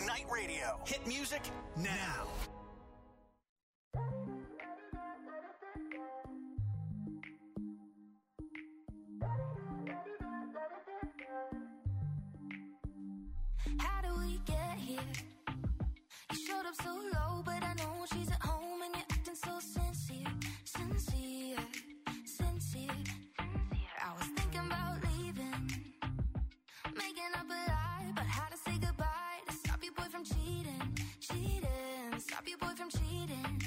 Night Radio. Hit music now. How do we get here? You showed up so low, but I know she's at home and you're acting so sincere. I was thinking about leaving, making up a lie about how to say goodbye to stop your boy from cheating. Stop your boy from cheating.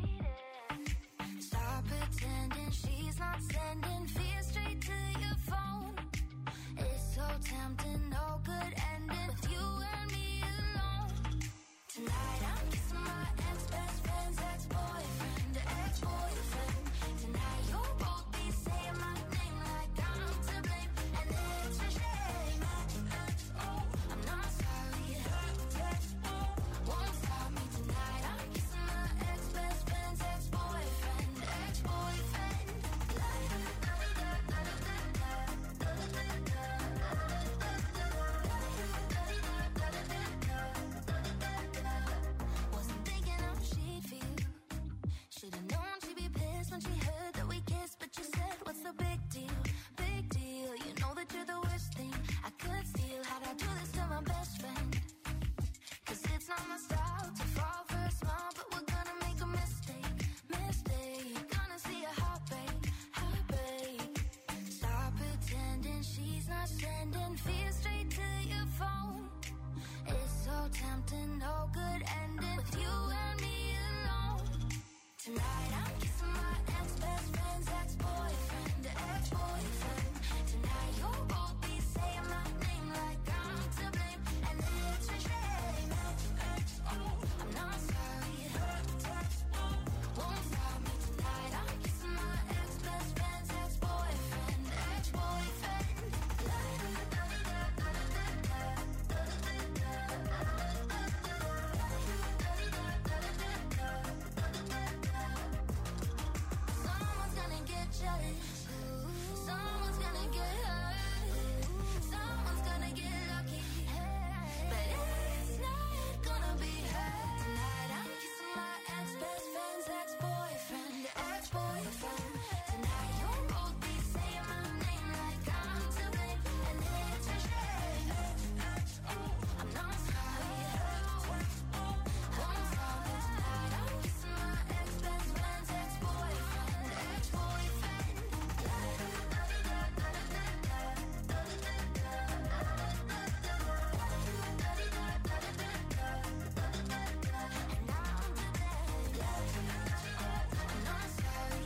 Stop pretending she's not sending fear straight to your phone. It's so tempting, no good ending with you and me alone. Tonight I'm kissing my ex-best friend's ex-boyfriend, ex-boyfriend. Tonight you'll both be saying my name like I'm to blame, and it's a shame. I'm not sorry. Won't stop me tonight. I'm kissing my ex-best friend's ex-boyfriend, ex-boyfriend. Wasn't thinking how she'd feel. Should've known she'd be pissed when she heard that we kissed, but you said, what's the big deal? Big deal. You know that you're the worst thing I could steal. How'd I do this to my best friend? 'Cause it's not my style to fall for a smile, but we're gonna make a mistake. Gonna see a heartbreak. Stop pretending she's not sending fear straight to your phone. It's so tempting, no good ending with you and me alone. Tonight I'm kissing my ex-best friend's ex-boyfriend, ex-boyfriend. Tonight you'll both be saying my name like I'm to blame, and it's a shame. I'm not sorry. Won't stop me tonight. I'm kissing my ex-best friend's ex-boyfriend, ex-boyfriend. Someone's gonna get jealous. Someone's gonna get hurt. Someone's gonna get lucky. But it's not gonna be her. Tonight I'm kissing my ex-best friend's ex-boyfriend, ex-boyfriend. Tonight you'll both be saying my name like I'm to blame, and it's a shame. I'm not sorry. Won't stop me tonight. I'm kissing my ex-best friend's ex-boyfriend, ex-boyfriend. And now I'm to blame. I'm not sorry.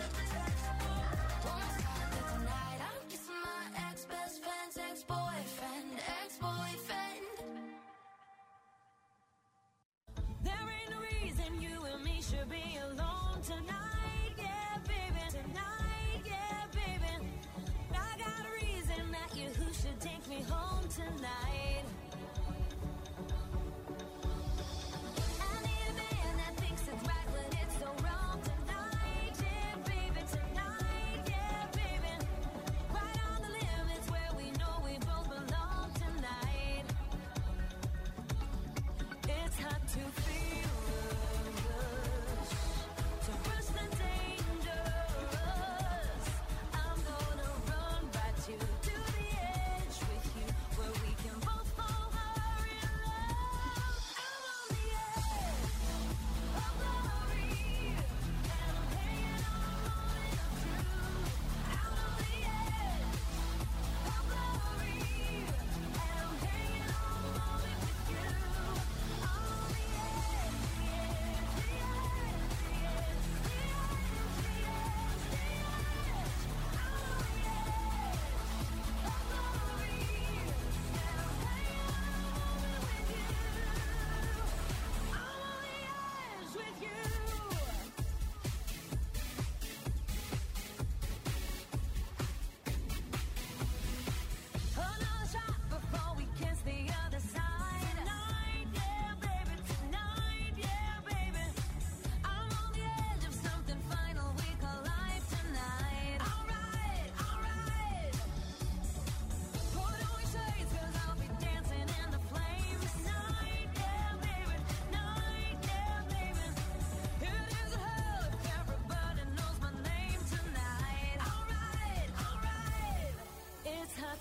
Won't stop me tonight. I'm kissing my ex-best friend's ex-boyfriend, ex-boyfriend. There ain't no reason you and me should be alone tonight, yeah, baby. Tonight, yeah, baby. I got a reason that you who should take me home tonight. I need a man that thinks it's right when it's so wrong tonight, yeah, baby. Tonight, yeah, baby. Right on the limits where we know we both belong tonight. It's hard to feel the rush, to rush the dangerous. I'm gonna run right to the edge with you, where we can both fall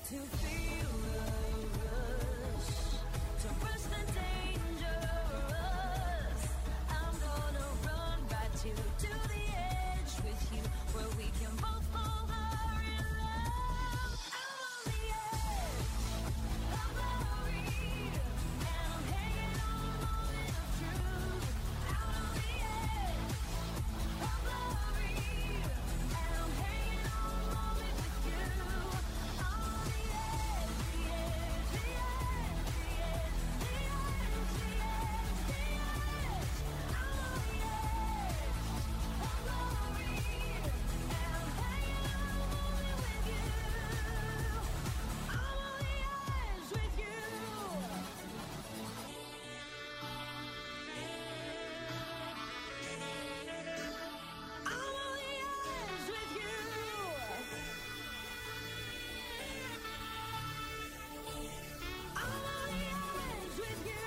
to feel the rush, to rush the dangerous. I'm gonna run right to the edge with you, where we can both fall hard in love. I'm on the edge of glory, and I'm hanging on the moment of truth. Out on the edge of glory, and I'm hanging on the moment with you. I'm on the edge, the edge, the edge, the edge, the edge, the edge, the edge. I'm on the edge of glory, and I'm hanging on the moment with you. I'm on the edge with you. I'm on the edge with you. I'm on the edge with you.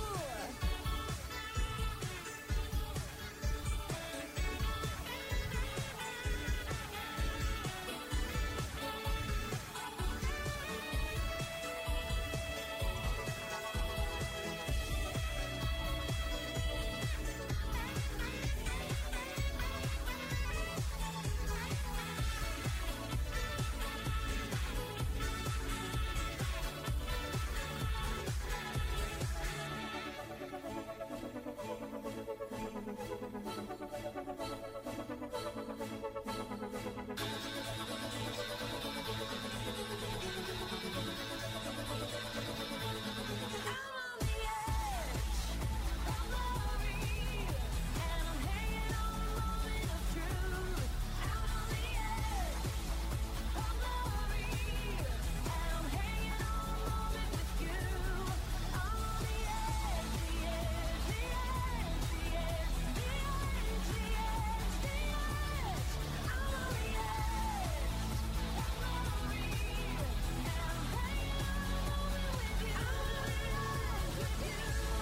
I'm on the edge of glory, and I'm hanging on the moment of truth. Out on the edge of glory, and I'm hanging on the moment with you. I'm on the edge, the edge, the edge, the edge, the edge, the edge, the edge. I'm on the edge of glory, and I'm hanging on the moment with you. I'm on the edge with you.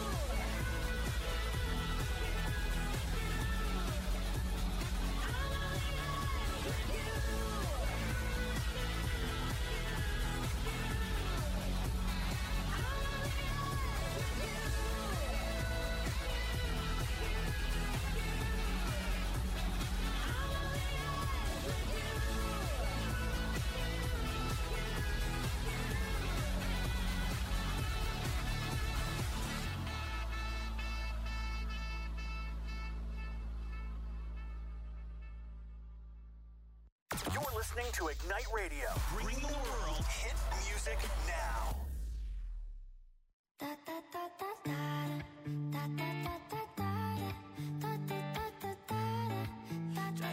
You're listening to Ignite Radio. Bring the world hit music now. Da da da da da da da da da da da da da da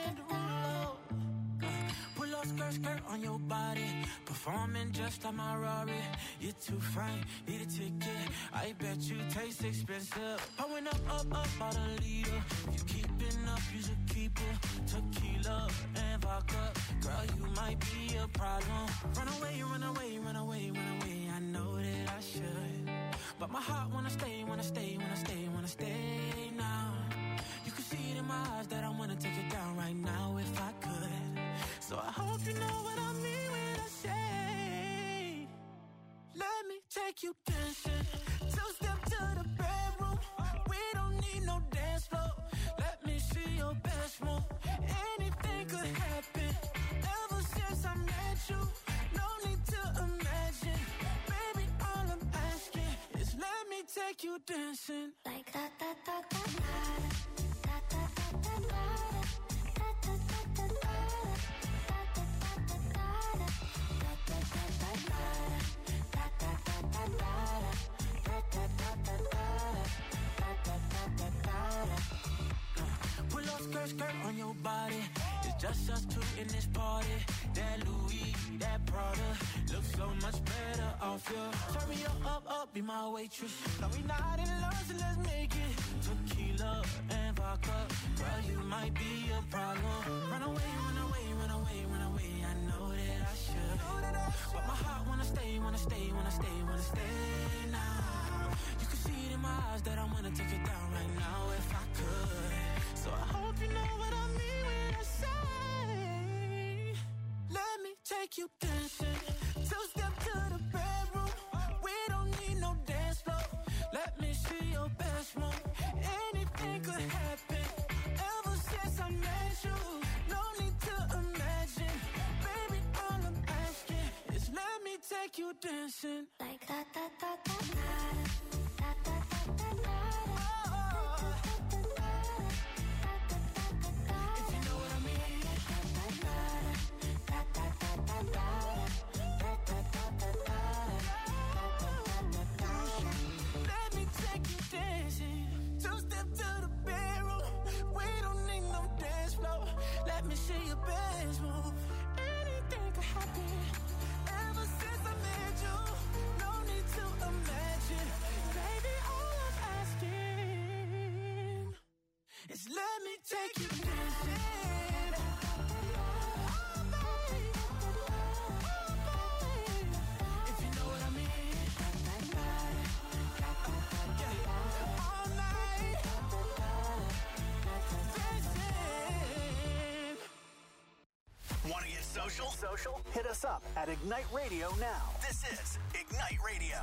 da. Pull up skirt on your body, performing just like my Rari. You're too fine, need a ticket. I bet you taste expensive. Pouring up about a liter. If you keeping up, you should keep it. Tequila and vodka, girl, you might be a problem. Run away, run away, run away, run away. I know that I should, but my heart wanna stay, wanna stay, wanna stay, wanna stay now. You can see it in my eyes that I wanna take it down right now if I could. So I hope you know what I mean when I say, let me take you dancing. Two-step to the bedroom. We don't need no dance floor. Let me see your best move. Anything could happen. Ever since I met you, no need to imagine. Baby, all I'm asking is let me take you dancing. Like da da da da da da da da da da. Pull up skirt on your body. It's just us two in this party. That Louis, that Prada looks so much better off you. Turn me up, be my waitress. No, we not in love, so let's make it. Tequila and vodka, girl, you might be a problem. Run away, run away, run away, run away. I know that I should, but my heart wanna stay, wanna stay, wanna stay, wanna stay now. You can see it in my eyes that I wanna take it down right now if I could. So I hope you know what I mean when I say, let me take you dancing. take you dancing. Like da da da da da da da da da If you know what I mean. Let me take you dancing. Two-step to the bedroom. We don't need no dance floor. Let me see your best move. Anything could happen. Ever since I met you, no need to imagine. Baby, all I'm asking is let me take you dancing. Oh, babe. If you know what I mean. Yeah. All night. Dancing. Want to get social? Hit us up at Ignite Radio now. This is Ignite Radio.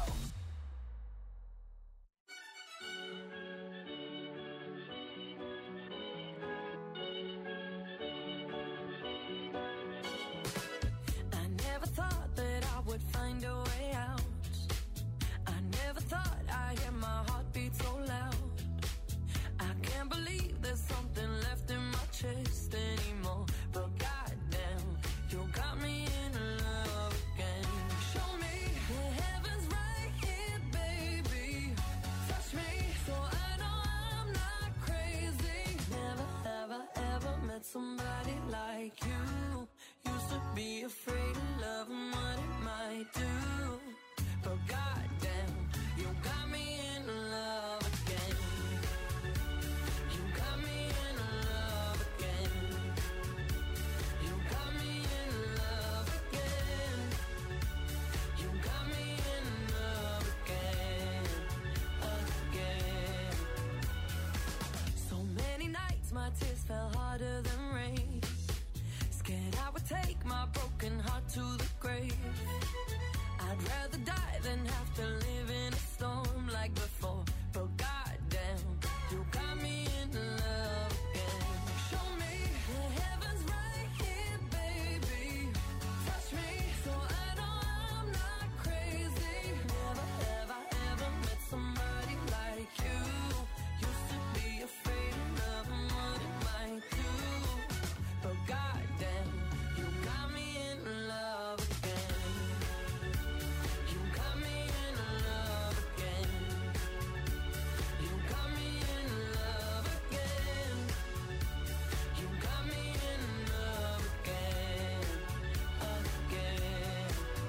I never thought that I would find a way out. I never thought I'd hear my heartbeat so loud. I can't believe there's something left in my chest anymore. But goddamn, you got me in love again. Show me the heavens right here, baby. Touch me so I know I'm not crazy. Never, ever, ever met somebody like you. Used to be afraid of love and what it might do. But goddamn, you got me in love again. You got me in love again. You got me in love again. You got me in love again, again. So many nights my tears fell harder than rain. Scared I would take my broken heart to the grave. I'd rather die than have to live in a storm like before. But goddamn, you got me in love again. Show me the heavens right here, baby. Touch me so I know I'm not crazy. Never, ever, ever met somebody like you. Used to be afraid of love and what it might do. But goddamn, you got me in love again. You got me in love again. You got me in love again. You got me in love again, again.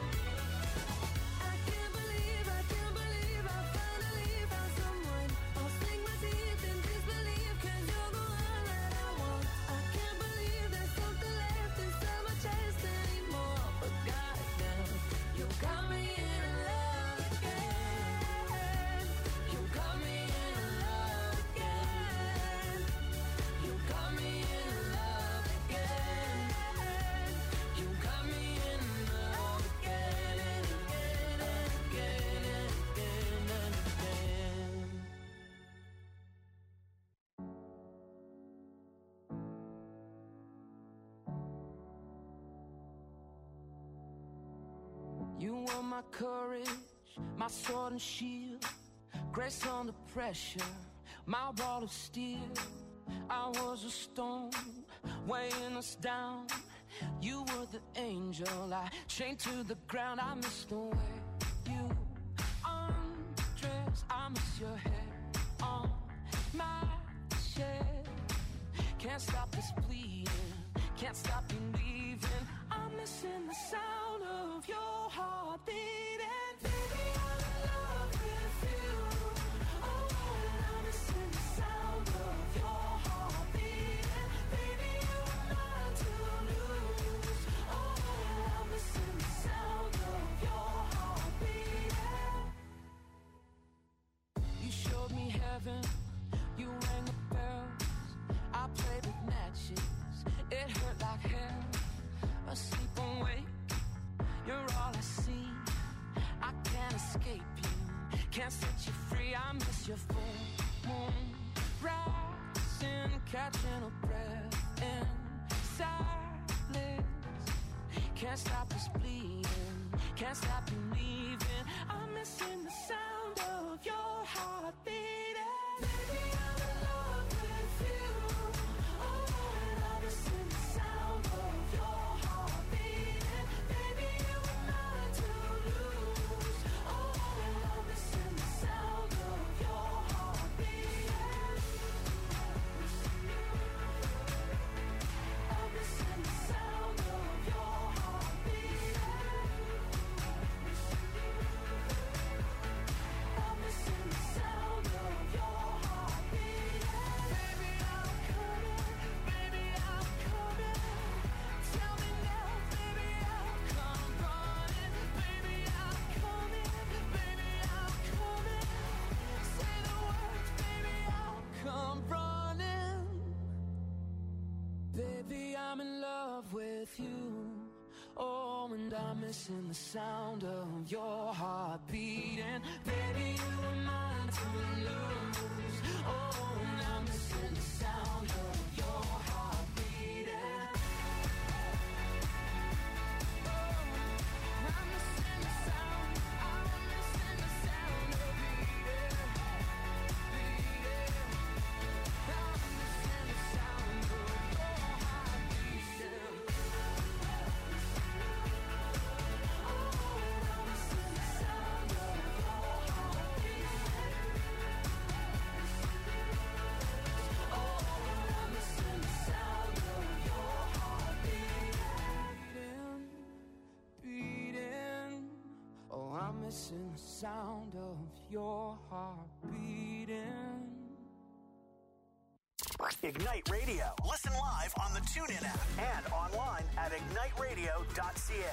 I can't believe I finally found someone. I'll sink my teeth in disbelief 'cause you're the one that I want. I can't believe there's something left inside my chest anymore. But goddamn, you got me in love again. You got me in love again. You got me in love again. You got me in love again and again and again and again and again. You were my courage, my sword and shield, grace under pressure, my wall of steel. I was a stone, weighing us down. You were the angel, I chained to the ground. I miss the way you undress. I miss your hair on my shed. Can't stop this bleeding, can't stop you leaving. I'm missing the sound of your heart beating. Baby, I'm in love with you. Oh, and I'm missing the sound of your heart beating. Baby, you're mine to lose. Oh, and I'm missing the sound of your heart beating. You showed me heaven, you rang the bells. I played with matches, it hurt like hell. Asleep awake, you're all I see. I can't escape you, can't set you free. I miss your full moon rising, catching a breath in silence. Can't stop this bleeding, can't stop believing. I'm missing the sound of your heart beating. Baby, I'm in love with you. Oh, and I'm missing the sound of your heart beating. Baby, you were mine to lose. Oh, and I'm missing the sound of your heart beating. I'm missing the sound of your heart beating. I'm missing the sound of your heart beating. Baby, I'm coming. Baby, I'm coming. Tell me now, baby, I'll come running. Baby, I'm coming. Baby, I'm coming. Say the words, baby, I'll come running. Baby, I'm in love with you. Oh, and I'm missing the sound of your heart beating. Baby, you were mine to lose. Oh, and I'm missing the sound of your heart beating. Oh, I'm missing the sound. I'm missing the sound of beating, beating. I'm missing the sound of your heart beating. Oh, I'm missing the sound of your heart beating. Ignite Radio. Listen live on the TuneIn app and online at igniteradio.ca.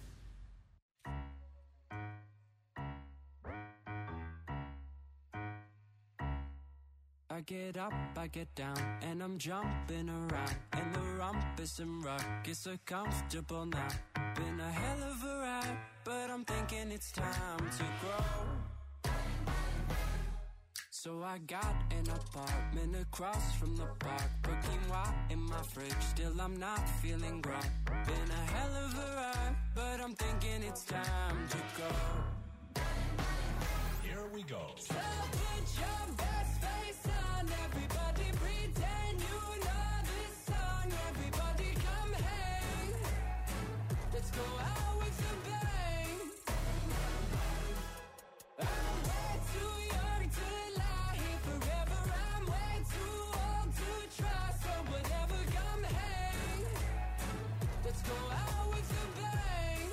I get up, I get down, and I'm jumping around. And the rumpus and ruckus are comfortable now. Been a hell of a ride, but I'm thinking it's time to grow. So I got an apartment across from the park. Put quinoa in my fridge, still I'm not feeling grown. Been a hell of a ride, but I'm thinking it's time to go. Here we go. So put your best face on, everybody pretend you know this song. Everybody come hang, let's go out with a bang. I'm way too young to lie here forever. I'm way too old to try, so whatever, come hang, let's go out with a bang.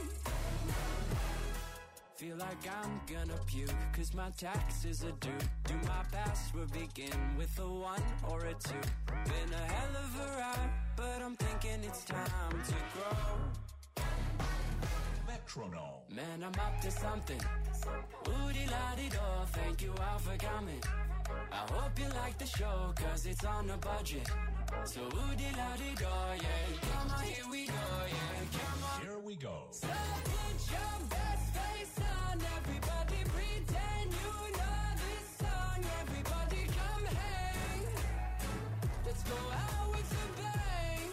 Feel like I'm gonna puke, cause my taxes are due. Do my password begin with a 1 or a 2? Been a hell of a ride, but I'm thinking it's time to grow. Metronome. Man, I'm up to something. Oodie-la-dee-do, thank you all for coming. I hope you like the show, cause it's on a budget. So oodie-la-dee-do, yeah. Come on, here we go, yeah. Come on. Here we go. So put your best face on, everybody pretend you know this song. Everybody come hang, let's go out with a bang.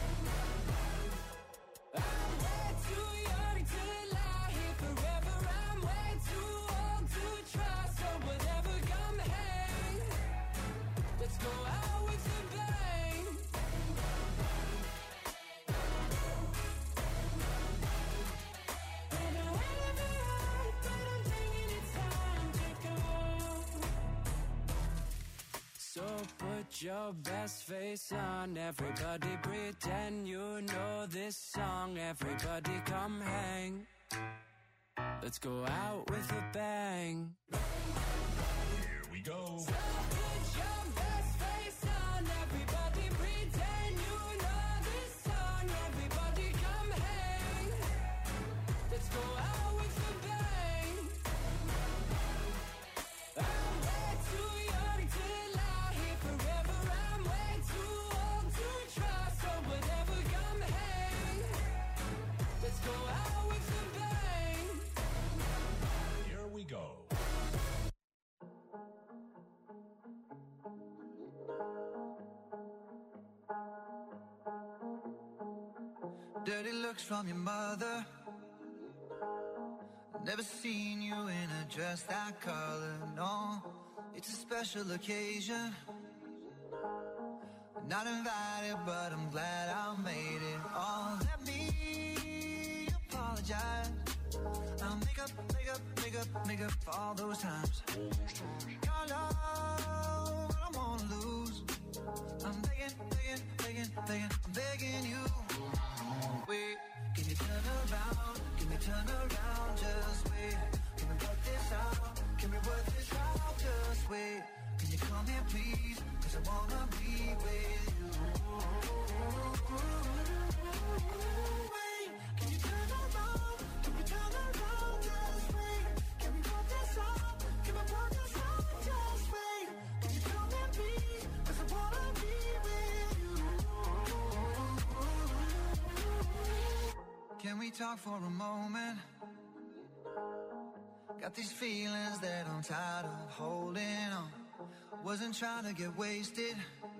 I'm way too young to lie here forever. I'm way too old to try, so whatever, come hang, let's go out with a bang. Been a hell of a ride, but I'm thinking it's time to go. So put your best face on, everybody pretend you know this song. Everybody come hang, let's go out with a bang. Here we go. So put your best face on, everybody pretend you know this song. Everybody come hang, let's go out with a bang. I'm way too young to lie here forever. I'm way too old to try, so whatever, come hang, let's go out with a bang. Here we go. Dirty looks from your mother. Never seen you in a dress that color, no. It's a special occasion. Not invited, but I'm glad I made it. Oh, let me apologize. I'll make up for all those times. Your love, I don't wanna lose. I'm begging you. Wait, can you turn around? Can you turn around? Just wait. Can we work this out? Can we work this out? Just wait. Can you come here, please? 'Cause I wanna be with you. Wait, can you turn around? Can you turn around? Just wait. Can we work this out? Can we work this out? Just wait. Can you come here, please? 'Cause I wanna be with you. Can we talk for a moment? Got these feelings that I'm tired of holding on. Wasn't trying to get wasted.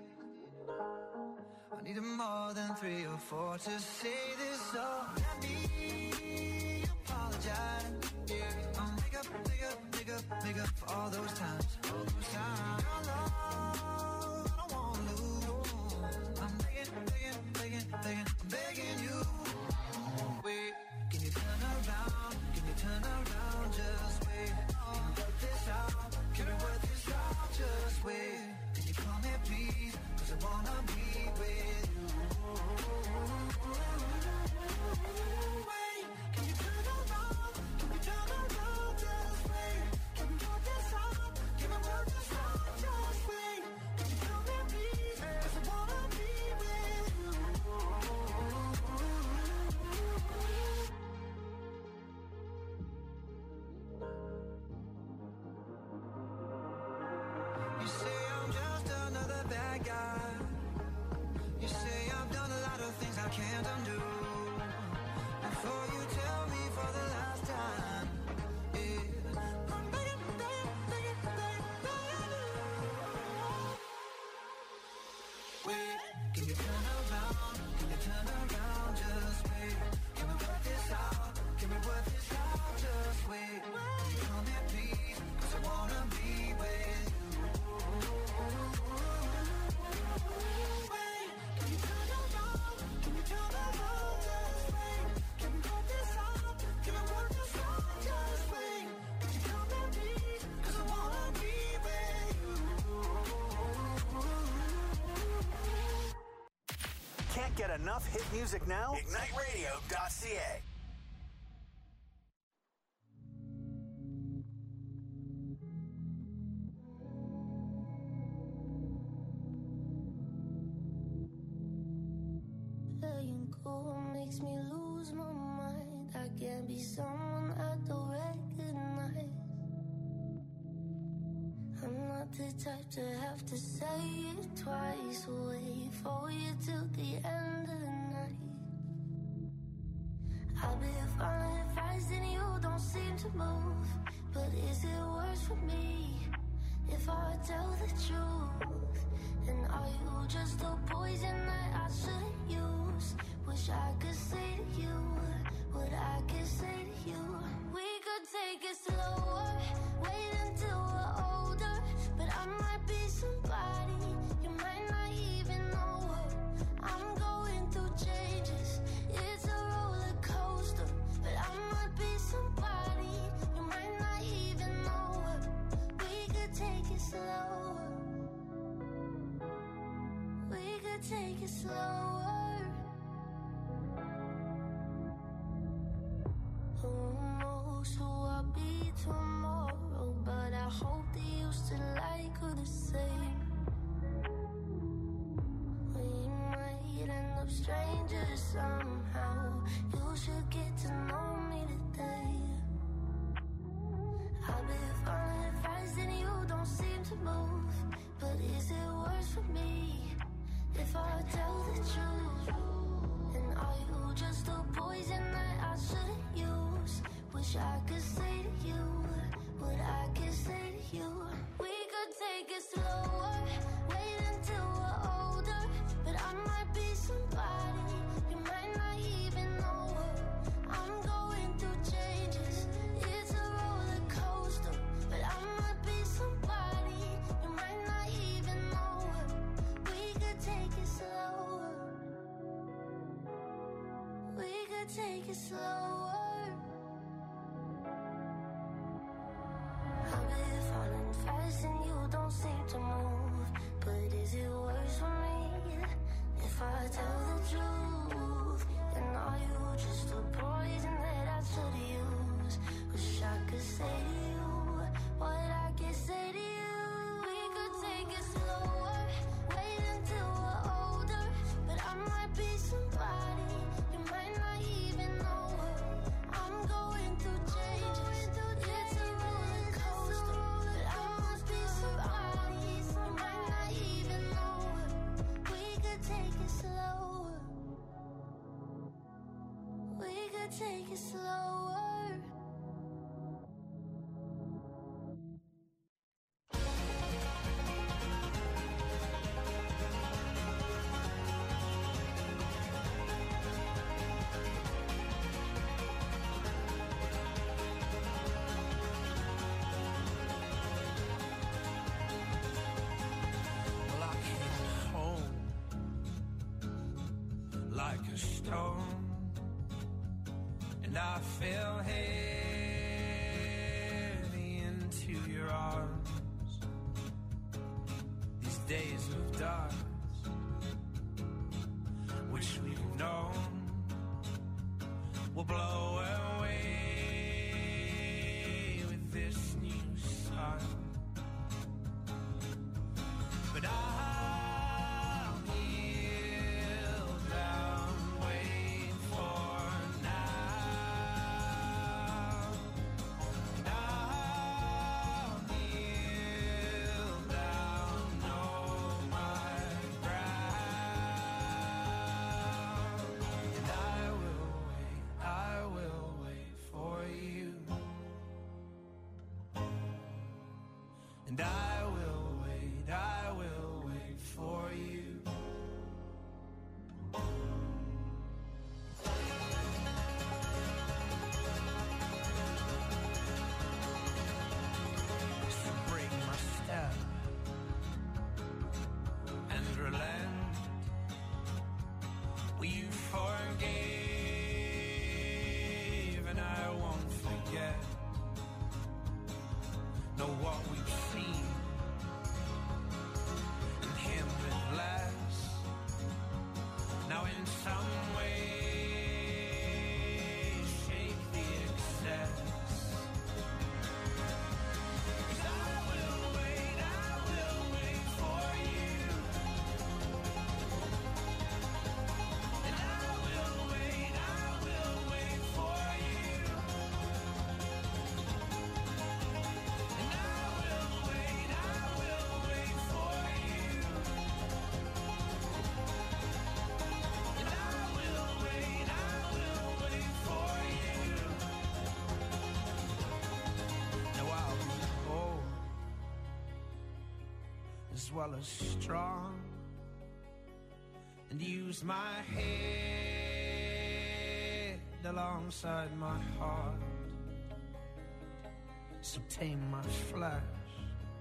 I needed more than 3 or 4 to say this, so let me apologize. Yeah, I'll make up for all those times. Your love, I don't wanna lose. I'm begging you. Wait, can you turn around? Can you turn around? Just wait. Can we work this out? Can we work this out? Just wait. Can you come here, please? 'Cause I wanna be with you. Wait, can you turn around? Can we turn around? Just wait. Can we work this out? Can we work this out? Just wait. Can you come here, please? 'Cause I wanna be with you. You say I'm just another bad guy. You say I've done a lot of things I can't undo. Before you tell me for the last time, yeah, I'm begging you. Wait, can you turn around? Can you turn around? Just wait. Can we work this out? Can we work this out? Just wait. Can you come here, please? 'Cause I wanna be with you. Wait, can you turn around? Can you turn around? Just wait. Can we work this out? Can we work this out? Just wait. Can you come here, please? 'Cause I wanna be with you. Can't get enough hit music now? IgniteRadio.ca. Letting go makes me lose my mind. I can't be someone I don't recognize. I'm not the type to have to say it twice. Wait for you till the end of the night. I've been following advice and you don't seem to move. But is it worse for me if I tell the truth? And are you just a poison that I shouldn't use? Wish I could say to you what I could say to you. We could take it slower, wait until we're older. But I might be somebody you might not even know her. I'm going through changes, it's a roller coaster. But I might be somebody you might not even know her. We could take it slower. We could take it slower. Who knows who I'll be tomorrow? But I hope that you still like her the same. We might end up strangers somehow. You should get to know me today. I've been following advice and you don't seem to move. But is it worse for me if I tell the truth? And are you just a poison that I shouldn't use? Wish I could say to you what I could say to you. We could take it slower, wait until we're older. But I might be somebody you might not even know her. I'm going through changes, take it slower. I've been falling fast and you don't seem to move. But is it worse for me if I tell the truth? And are you just a poison that I should use? Wish I could say to you what I can say to you. We could take it slower, wait until we're older. But I might be somebody you might not even know her. I'm going through change, it's a roller coaster. But I must be somebody you might not even know her. We could take it slower. We could take it slower. Well, I came home like a stone, and I fell heavy into your arms. These days of dark, which we've known, will blow away with this new sun. But I'll kneel down, wait for now. And I'll kneel down, know my ground. And I will wait for you. And I will wait for you. So break my step and relent. Well, you forgave and I won't forget. Know what we've seen and him with less. Now in some way shape the excess. 'Cause I will wait for you. And I will wait for you. And I will wait for you. And I will wait for you. Now I'll be bold as well as strong, and use my head alongside my heart. So tame my flesh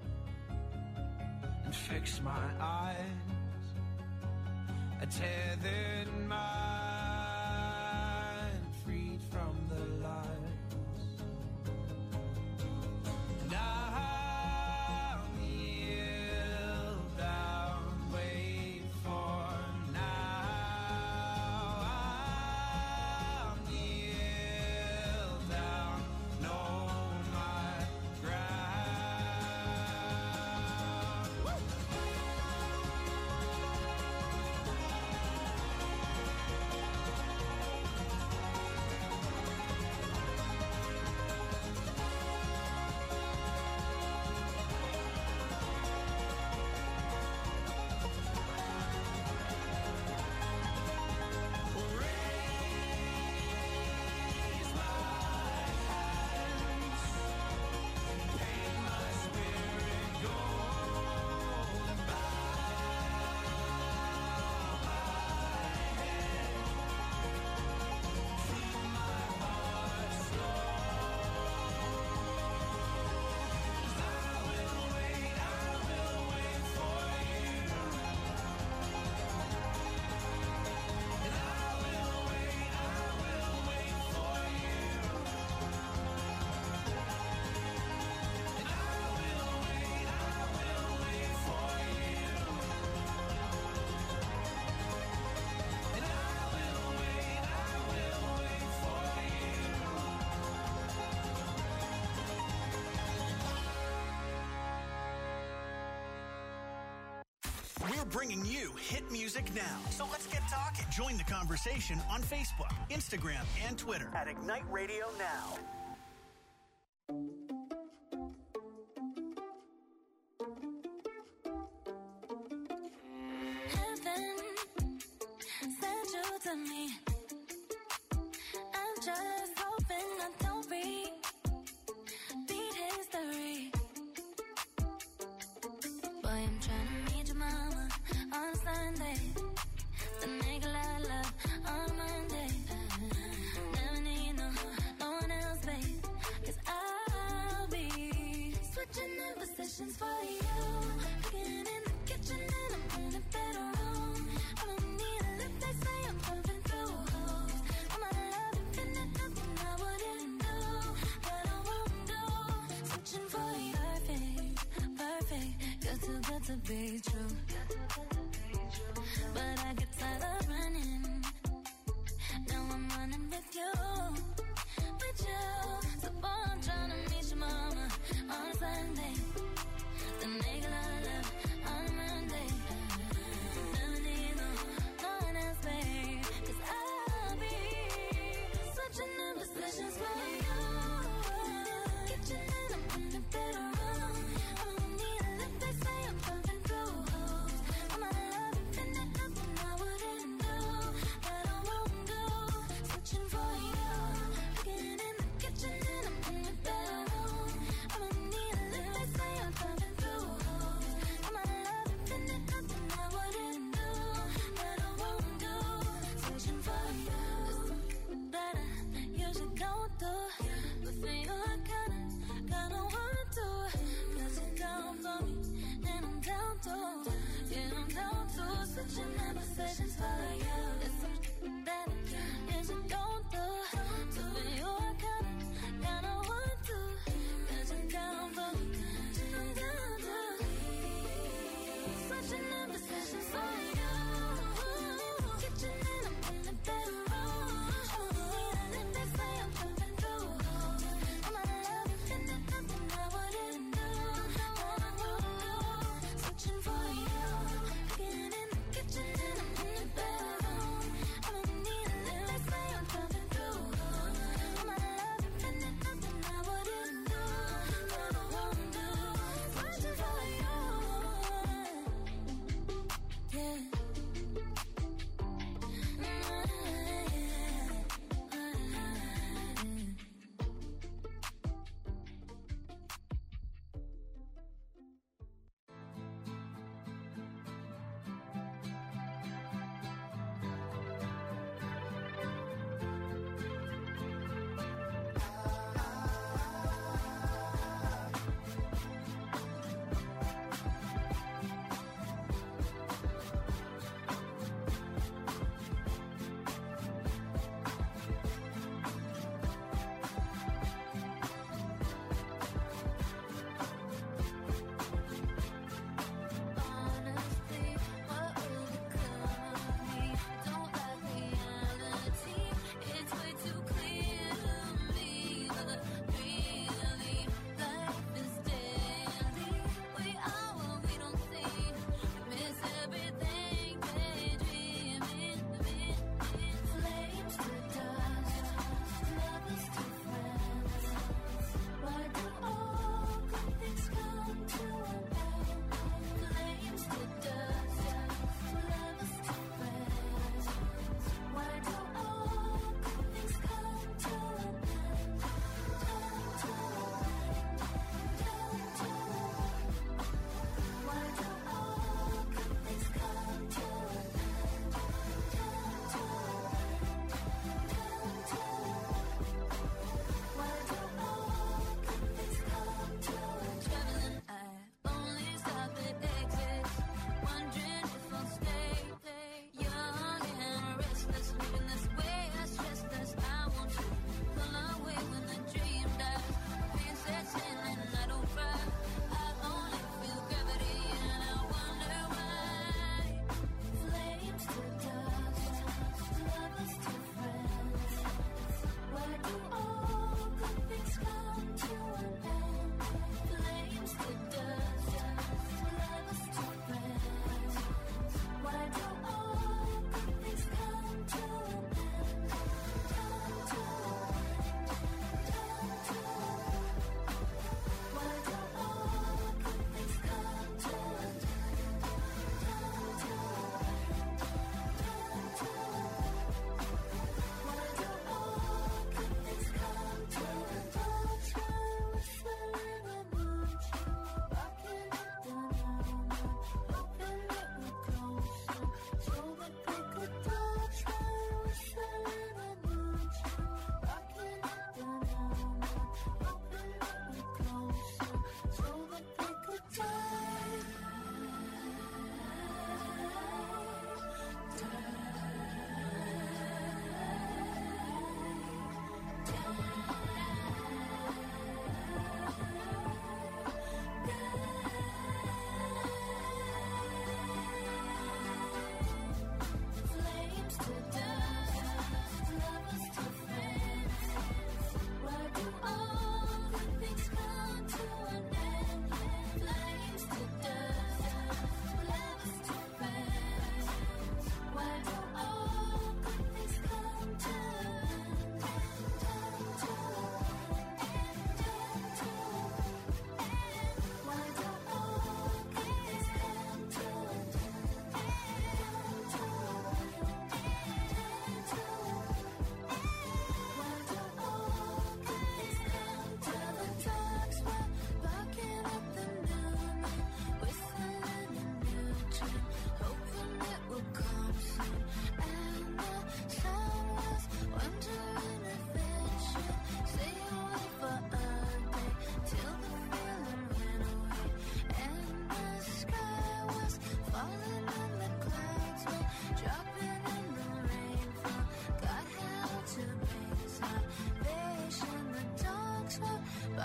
and fix my eyes, a tethered mind freed from the lies. And I'll kneel down, wait for now. I'll kneel down, know my ground. We're bringing you hit music now. So let's get talking. Join the conversation on Facebook, Instagram, and Twitter at Ignite Radio Now. Heaven sent you to me. I'm just hoping I don't repeat history. Boy, I'm trying to meet your mama on Sunday, then make a lot of love on Monday. Never need no one else, babe, 'cause I'll be switching in positions for you. Cooking in the kitchen and I'm in the bedroom. I don't need a lip, they say I'm pumping through holes. I'm out of love, infinite, nothing I wouldn't do, but I won't do. Switching for you, perfect, you're too good to be true. But I get tired of running. Now I'm running with you. So boy, I'm trying to meet your mama on Sunday, then make a lot of love on Monday. Never need no one else, babe, 'cause I'll be switching in positions for you. Kitchen and I'm in the bedroom. I don't need a lip, they say I'm pumping through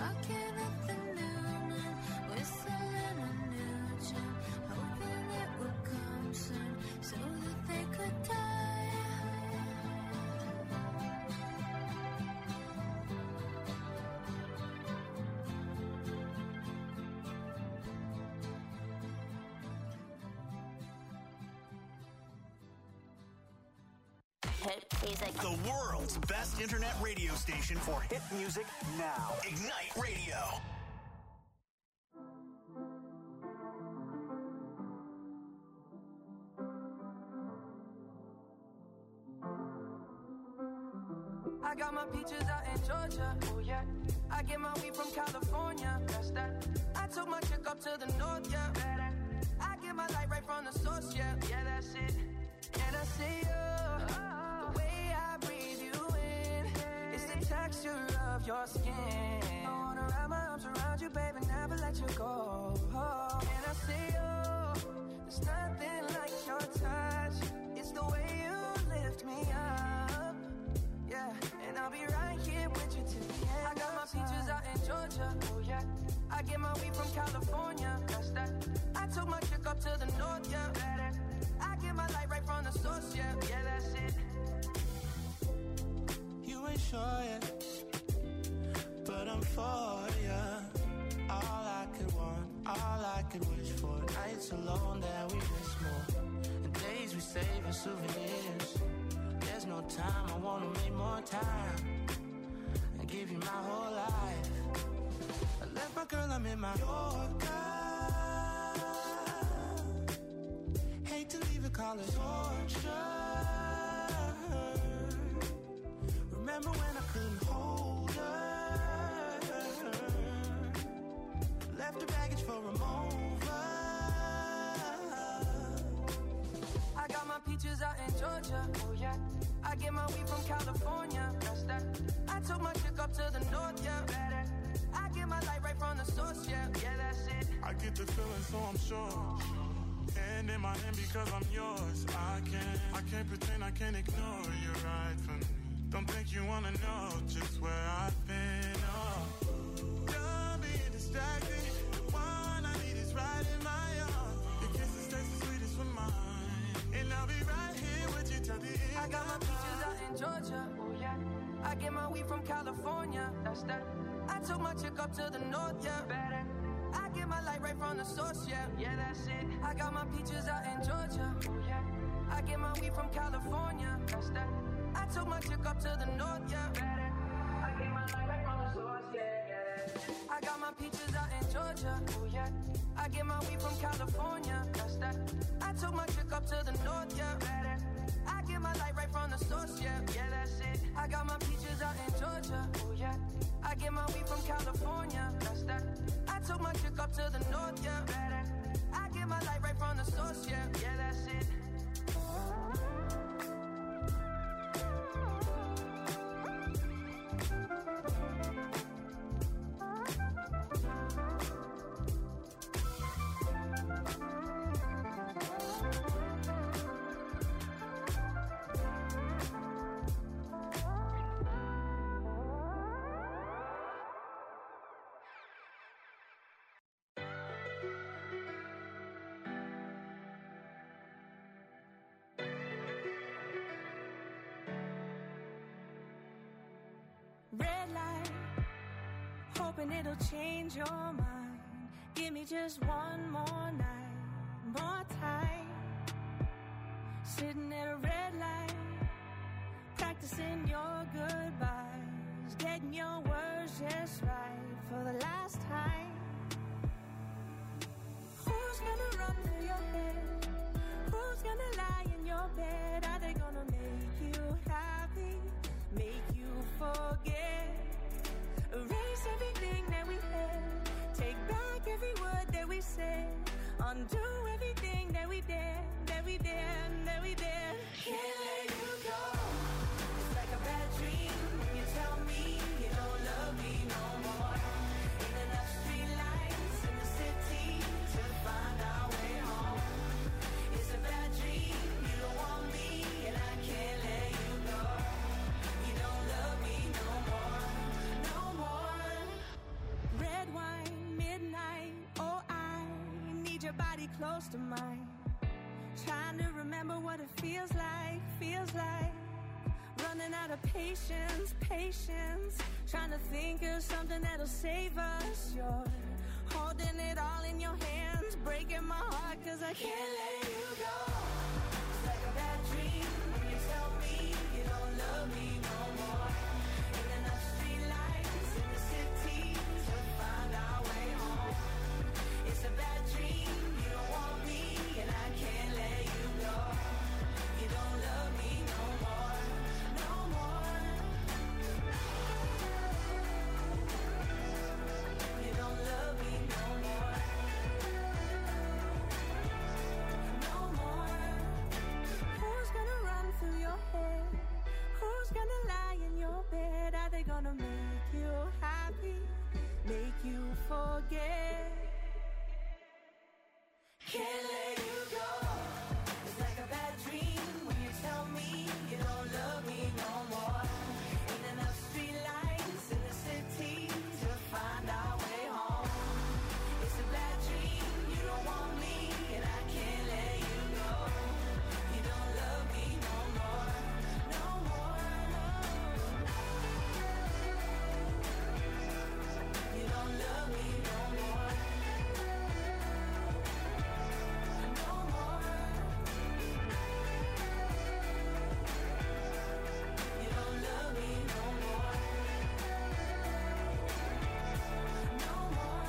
Barking at the noon and whistling a new tune, hoping it would come soon so that they could die. Hit music. The world's best internet radio station for hit music now. Ignite Radio. I got my peaches out in Georgia, oh yeah. I get my weed from California, that's that. I took my chick up to the north, yeah. I get my light right from the source, yeah. Yeah, that's it. And I see you, the way I breathe you in, it's the texture of your skin. I wanna wrap my arms around you, baby, never let you go. And I see you, there's nothing like your touch. It's the way you lift me up, yeah. And I'll be right here with you till the end. I got my peaches out in Georgia, oh yeah. I get my weed from California, that's that. I took my chick up to the north, yeah. I get my light right from the source, yeah. Yeah, that's it. You ain't sure yet, but I'm for ya. All I could want, all I could wish for. Nights alone that we miss more, and days we save as souvenirs. There's no time, I wanna make more time and give you my whole life. I left my girl, I'm in my Yorker. Hate to leave it, call it torture. Remember when I couldn't hold her? Left her baggage for a mover. I got my peaches out in Georgia, oh yeah. I get my weed from California, that's that. I took my chick up to the north, yeah. I get my light right from the source, yeah. Yeah, that's it. I get the feeling, so I'm sure. Hand in my hand because I'm yours. I can't pretend, I can't ignore you right from me. Don't think you wanna know just where I've been. Oh, done being distracted. The one I need is right in my arms. Your kisses taste the sweetest with mine, and I'll be right here with you till the end. I got my peaches out in Georgia, oh yeah. I get my weed from California, that's that. I took my chick up to the north, yeah. I get my light right from the source, yeah. Yeah, that's it. I got my peaches out in Georgia, oh yeah. I get my weed from California, that's that. I took my chick up to the north, yeah. I get my light right from the source, yeah. I got my peaches out in Georgia, oh yeah. I get my weed from California, that's that. I took my chick up to the north, yeah. I get my light right from the source, yeah. Yeah, that's it. I got my peaches out in Georgia, oh yeah. I get my weed from California, that's that. I took my chick up to the north, yeah. I get my light right from the source, yeah. Yeah, that's it. Red light, hoping it'll change your mind. Give me just one more night, more time. Sitting at a red light, practicing your goodbyes, getting your words just right for the last time. Who's gonna run through your head? Who's gonna lie in your bed? Are they gonna make you happy? Make you forget? Erase everything that we had. Take back every word that we said. Undo everything that we did, that we did, that we did. Can't let you go. It's like a bad dream when you tell me you don't love me no more. Ain't enough street lights in the city to find our way home. It's a bad dream, you don't want me, and I can't let you go. You don't love me no more, no more. body close to mine. Trying to remember what it feels like. Running out of patience. Trying to think of something that'll save us. You're holding it all in your hands, breaking my heart 'cause I can't let you go. It's like a bad dream when you tell me you don't love me no more. Ain't enough streetlights in the city to find our way home. It's a bad dream, you don't want me and I can't let you go. You don't love me no more, no more. You don't love me no more, no more. Who's gonna run through your head? Who's gonna lie in your bed? Are they gonna make you happy? Make you forget? Can't let you go. It's like a bad dream when you tell me you don't love me no more. Ain't enough streetlights in the city to find our way home. It's a bad dream, you don't want me and I can't let you go. You don't love me no more, no more. You don't love me no more, no more. You don't love me no more, no more.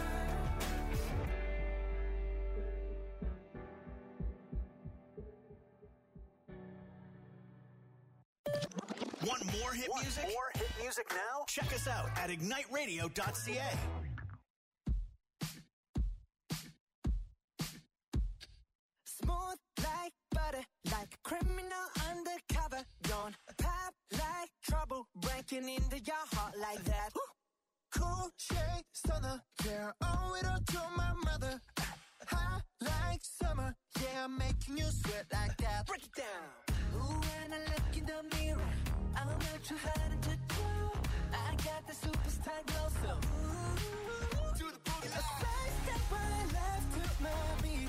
Want more hit music? More hit music now? Check us out at igniteradio.ca. Smooth like butter, like a criminal undercover. Don't pop like trouble, breaking into your heart like that. Cool shade stunner, yeah, owe it all to my mother. Hot like summer, yeah, I'm making you sweat like that. Break it down. Ooh, when I look in the mirror, I'm not too hard to do. I got the superstar glow, so ooh, do the boogie. A side step right left to my beat.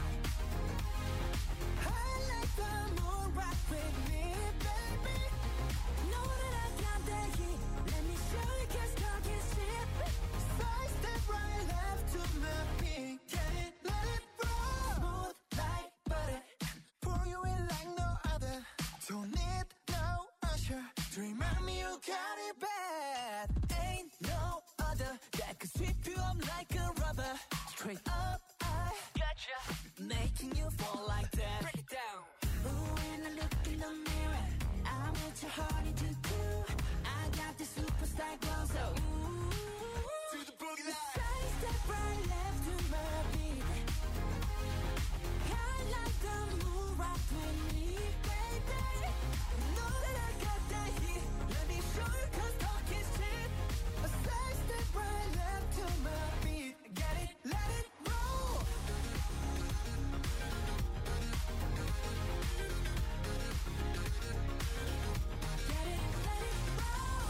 I like the moon rock with me, baby. Know that I got that heat. Let me show you 'cause talk is cheap. Side step right left to my beat. Get it, let it roll. Smooth like butter. Pour you in like no other. Don't need no usher to remind me you got it bad. Ain't no other that could sweep you up like a rubber. Straight up, I gotcha, making you fall like that. Break it down. Ooh, when I look in the mirror, I'm what your heart need to do. I got the superstar glow, so ooh, to the boogie line. Side step right left to my beat. I like the moon rock with me, baby. Know that I got that heat. Let me show you 'cause talk is cheap. A side step right left to my beat. Get it, let it roll. Get it, let it roll.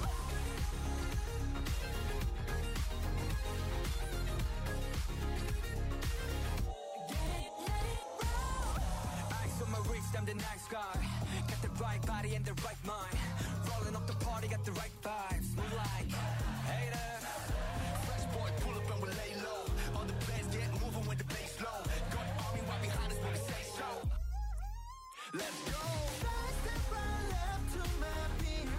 Get it, let it roll. Ice on my wrist, I'm the nice guy. Got the right body and the right mind. Rolling up the party, got the right vibes. Move like haters. Fresh boy, pull up and we lay low. All the players get moving with the bass low. Got army right behind us when we say so. Let's go. Side step right left to my beat.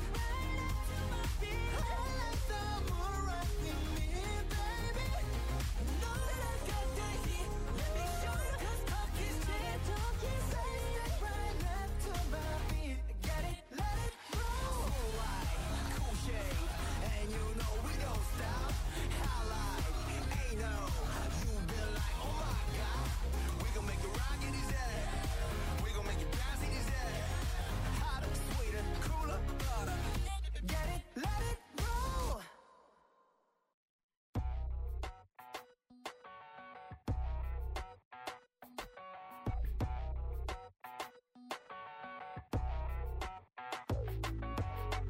I like the moon rock with me, baby. Know that I got that heat. Let me show you 'cause talk is cheap. Side step right left to my beat. Get it, let it roll. Cool light, cool shade, and you know we don't stop. Highlight, ain't no, you been like, oh my god. We gon' make it rock in his head. We gon' make it bounce in his head. Hotter, sweeter, cooler, butter. Get it, let it roll.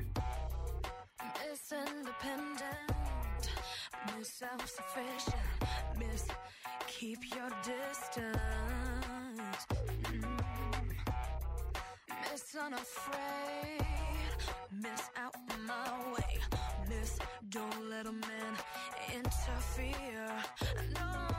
Miss Independent, Miss Self-Sufficient. Miss, keep your distance. Miss, unafraid. Miss, out my way. Miss, don't let a man interfere. No,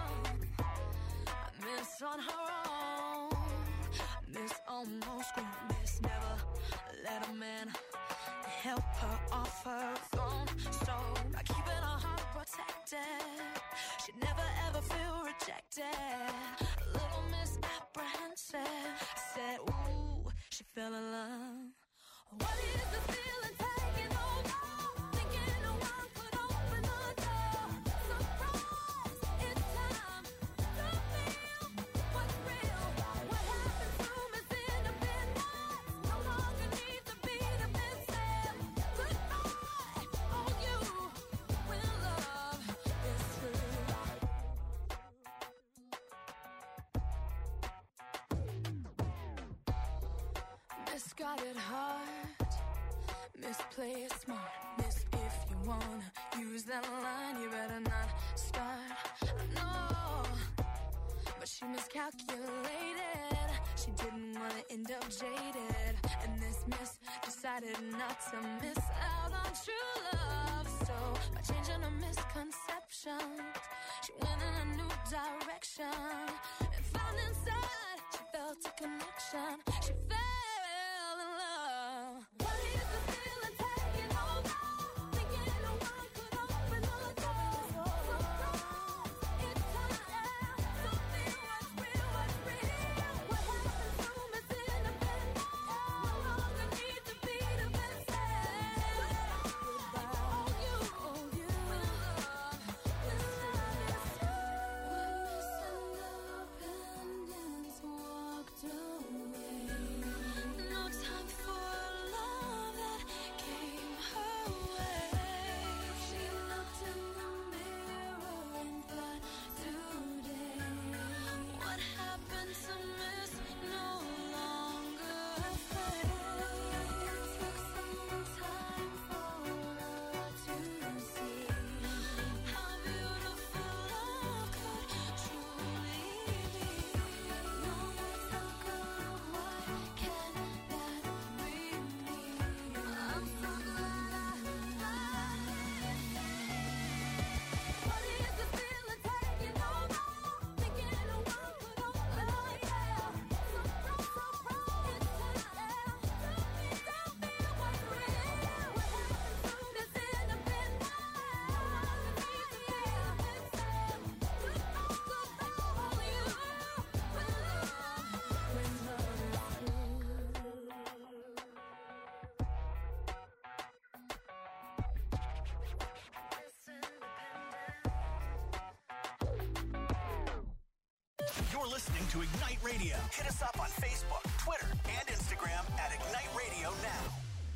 Miss on her own. Miss almost grown. Miss never let a man help her off her throne. So by keeping her heart protected, she'd never ever feel rejected. Little Miss apprehensive said, ooh, she fell in love. What is the feeling taking over? Thinking no one could open the door. Surprise, it's time to feel what's real. What happened to Miss Independence? No longer need to be defensive. Goodbye, oh you, when love is true. Miss got it hard. Miss play it smart. Miss, if you wanna use that line, you better not start. No, but she miscalculated. She didn't wanna end up jaded. And this Miss decided not to miss out on true love. So by changing her misconceptions, she went in a new direction and found inside she felt a connection. She fell in love. What is the feeling taking over? Thinking no one could open the door. Surprise, it's time to feel what's real, what's real. What happened to Miss Independence? No longer need to be defensive. Goodbye, oh you, when love is Miss Independence walked away. No time for love that came her way. She looked in the mirror and thought, today, what happened to Miss? No longer afraid. It took some time for her to see how beautiful love could truly be. No more talk of why can't that be me? I'm so glad What is the feeling taking over? Thinking no one could open the door. Surprise, it's time to feel what's real. What happened to Miss Independence? You're listening to Ignite Radio. Hit us up on Facebook, Twitter, and Instagram at Ignite Radio Now.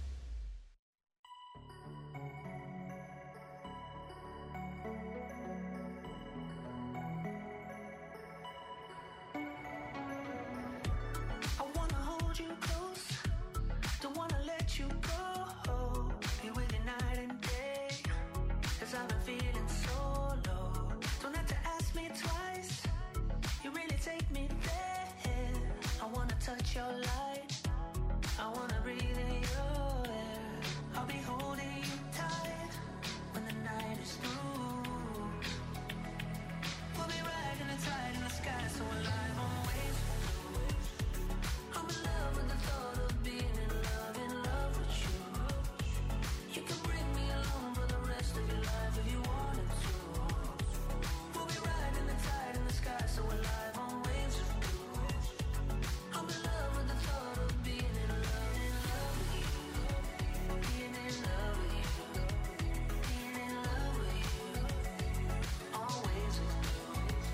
I wanna hold you close, don't wanna let you go. Be with you night and day, 'cause I've been feeling so low. Don't have to ask me twice, you really take me there. I wanna touch your light, I wanna breathe in your air. I'll be holding you tight when the night is through. We'll be riding the tide in the sky, so alive on waves. I'm in love with the thought of being in love with you. You can bring me along for the rest of your life if you wanted to. We'll be riding the tide in the sky, so alive on waves of blue. I'm in love with the thought of being in love with you. Being in love with you. Being in love with you. Always with you.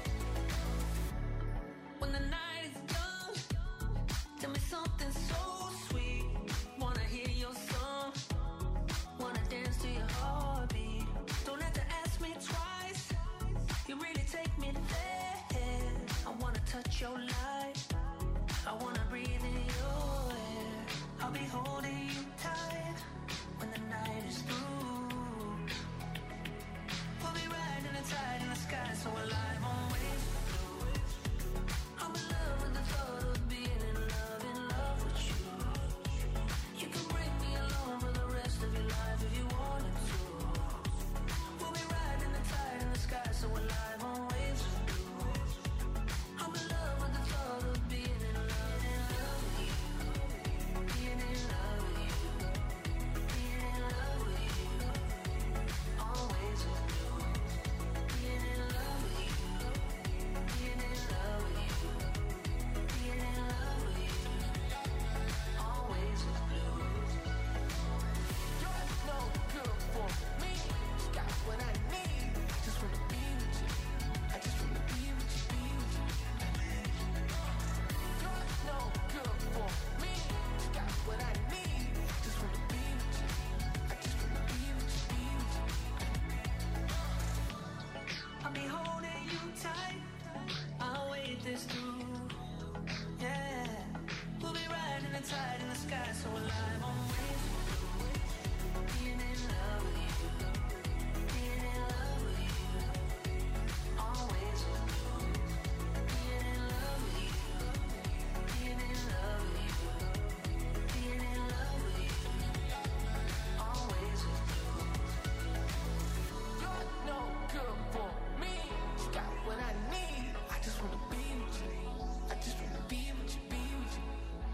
When the night is young, tell me something so sweet. Wanna hear your song, wanna dance to your heartbeat. Don't have to ask me twice, you really take me there. I wanna touch your light, I wanna breathe in your air. I'll be holding you tight when the night is through. We'll be riding the tide in the sky, so alive. tide in the sky, so alive on waves. Being in love with you, being in love with you, always with you. Being in love with you, being in love with you, being in love with you, always with you. You're no good for me. You got what I need. I just wanna be with you. I just wanna be with you, be with you.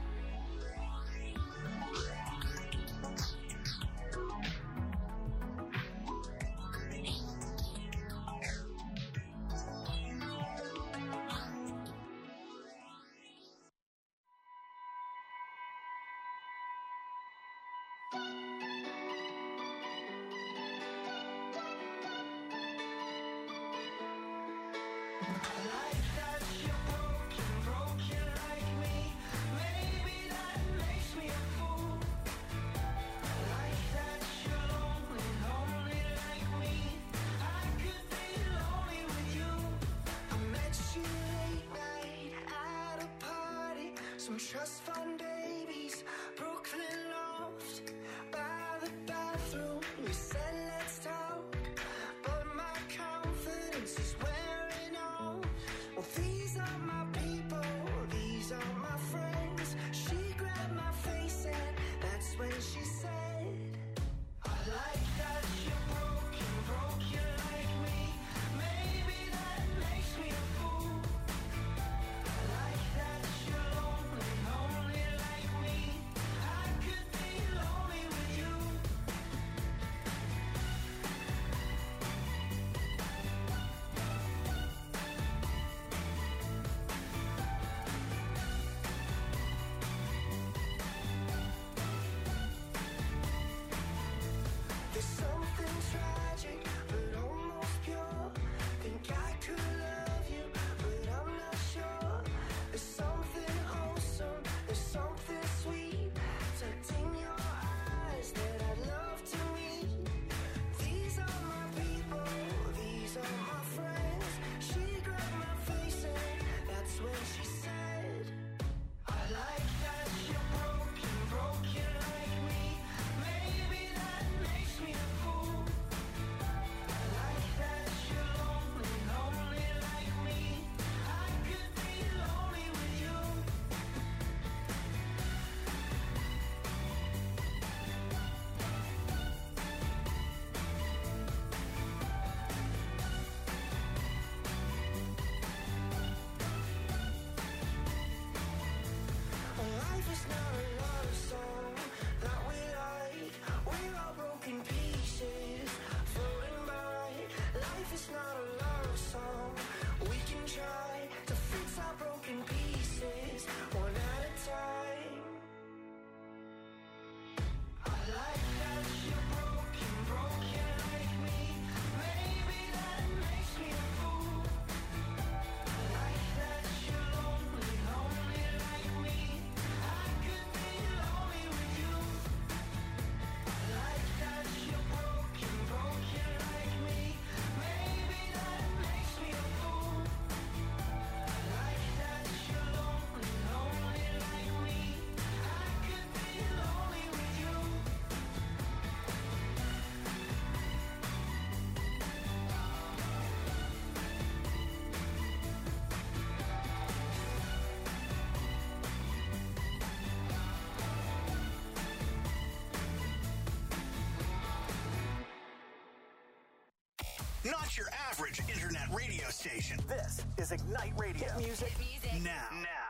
Like that you're broken, broken like me. Maybe that makes me a fool. Like that you're lonely, lonely like me. I could be lonely with you. I met you late night at a party. Some trust fund babies, Brooklyn loft. By the bathroom, we said let's talk. But my confidence is wearing off. Well, these are my people, these are my friends. She grabbed my face and that's when she said, I like that you're broken, broken like me. Maybe that makes me a fool. I like that you're lonely, lonely like me. I could be lonely with you. There's something tragic, but almost pure. Think I could love you, but I'm not sure. There's something wholesome, there's something sweet tucked in your eyes that I'd love to meet. These are my people, these are my friends. She grabbed my face and that's when she said, I like that you're broken, broken like me. Maybe that makes me a fool. I like that you're lonely, lonely like me. I could be lonely with you. Life is not a love song that we like. We're all broken pieces floating by. Life is not a love song. We can try to fix our broken pieces one at a time. I like that you're broken, broken like me. Maybe that makes me a fool. I like that you're lonely, lonely like me. I could be lonely with you. I like that you're broken, broken like me. Maybe that makes me a fool. I like that you're lonely, lonely like me. I could be lonely with you. Not your average internet radio station. This is Ignite Radio. Music. Now.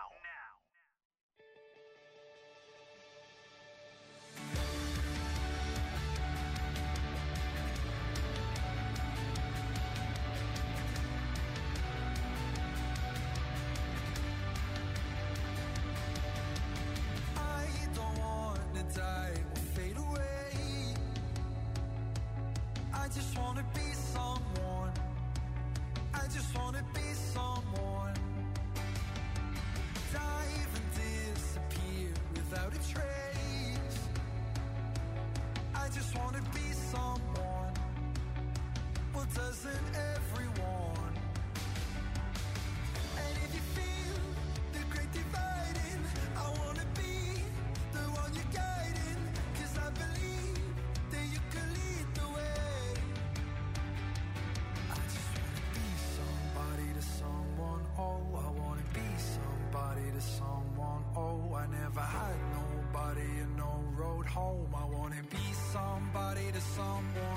I don't wanna die or fade away. I just wanna be someone. I just wanna be someone. home. I wanna be somebody to someone.